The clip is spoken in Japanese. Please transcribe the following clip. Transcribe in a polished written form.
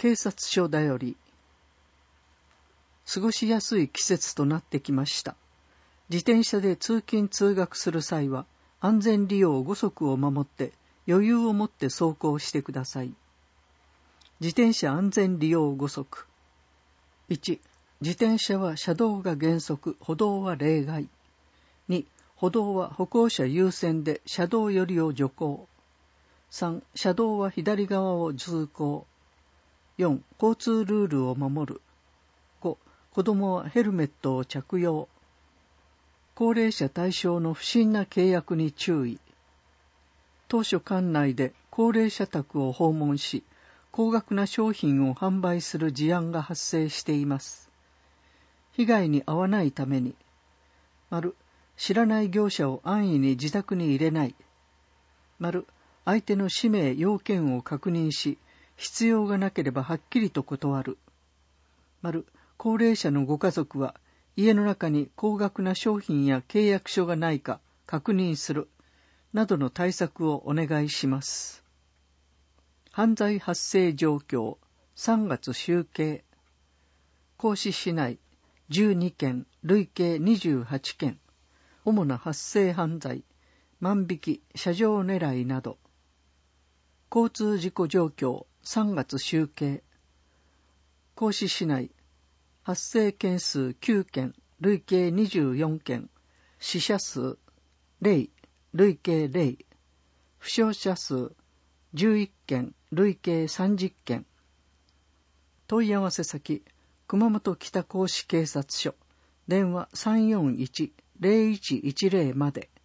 警察署だより。過ごしやすい季節となってきました。自転車で通勤通学する際は安全利用5則を守って余裕を持って走行してください。自転車安全利用5則。1、自転車は車道が原則、歩道は例外。2、歩道は歩行者優先で車道寄りを徐行。3、車道は左側を通行。4、交通ルールを守る。5、子供はヘルメットを着用。高齢者対象の不審な契約に注意。当初管内で高齢者宅を訪問し、高額な商品を販売する事案が発生しています。被害に遭わないために、知らない業者を安易に自宅に入れない。相手の氏名要件を確認し、必要がなければはっきりと断る。高齢者のご家族は家の中に高額な商品や契約書がないか確認するなどの対策をお願いします。犯罪発生状況3月集計。甲子市内12件、累計28件。主な発生犯罪、万引き、車上狙いなど。交通事故状況3月集計。甲子市内発生件数9件、累計24件。死者数0、累計0。負傷者数11件、累計30件。問い合わせ先、熊本北甲子警察署、電話341-0110まで。